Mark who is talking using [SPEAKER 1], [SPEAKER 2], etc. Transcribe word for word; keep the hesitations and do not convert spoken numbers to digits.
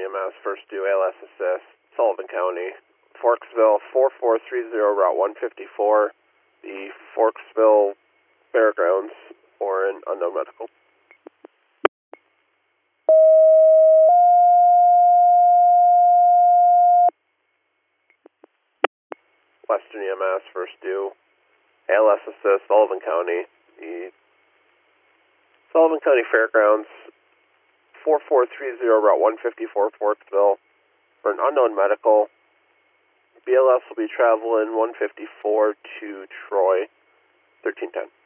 [SPEAKER 1] M S, first due A L S assist, Sullivan County, Forksville, four four three zero, Route one fifty-four, the Forksville Fairgrounds, or an unknown medical. Western E M S, first due, A L S assist, Sullivan County, the Sullivan County Fairgrounds, four four three zero, Route one fifty-four, Forksville, for an unknown medical. B L S will be traveling one fifty-four to Troy, thirteen ten.